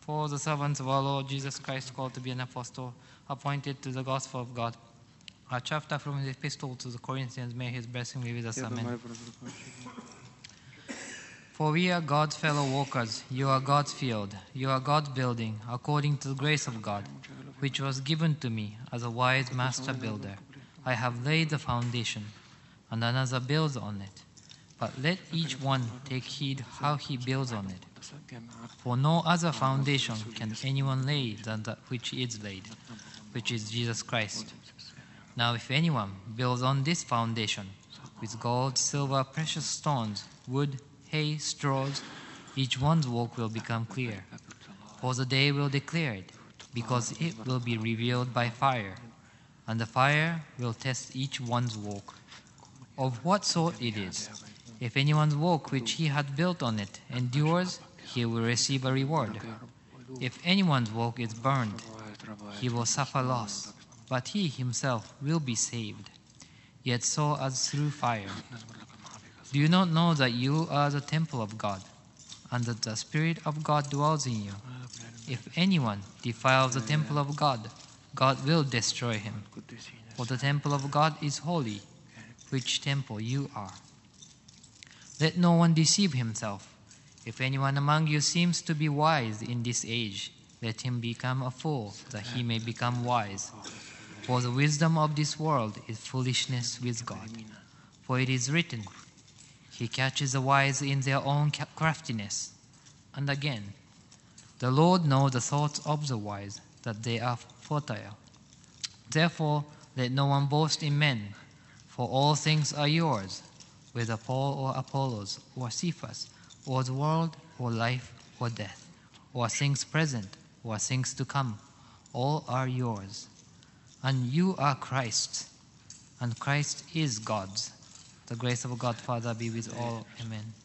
For the servants of our Lord Jesus Christ, called to be an apostle, appointed to the gospel of God. A chapter from his epistle to the Corinthians, may his blessing be with us. Amen. For we are God's fellow workers, you are God's field, you are God's building, according to the grace of God, which was given to me as a wise master builder. I have laid the foundation, and another builds on it. But let each one take heed how he builds on it. For no other foundation can anyone lay than that which is laid, which is Jesus Christ. Now if anyone builds on this foundation with gold, silver, precious stones, wood, hay, straws, each one's work will become clear. For the day will declare it, because it will be revealed by fire, and the fire will test each one's work, of what sort it is. If anyone's work which he had built on it endures, he will receive a reward. If anyone's work is burned, he will suffer loss, but he himself will be saved, yet so as through fire. Do you not know that you are the temple of God, and that the Spirit of God dwells in you? If anyone defiles the temple of God, God will destroy him. For the temple of God is holy, which temple you are. Let no one deceive himself. If anyone among you seems to be wise in this age, let him become a fool, that he may become wise. For the wisdom of this world is foolishness with God. For it is written, He catches the wise in their own craftiness. And again, the Lord knows the thoughts of the wise, that they are futile. Therefore, let no one boast in men, for all things are yours, whether Paul or Apollos or Cephas, or the world, or life, or death, or things present, or things to come, all are yours. And you are Christ's, and Christ is God's. The grace of God Father be with all. Amen.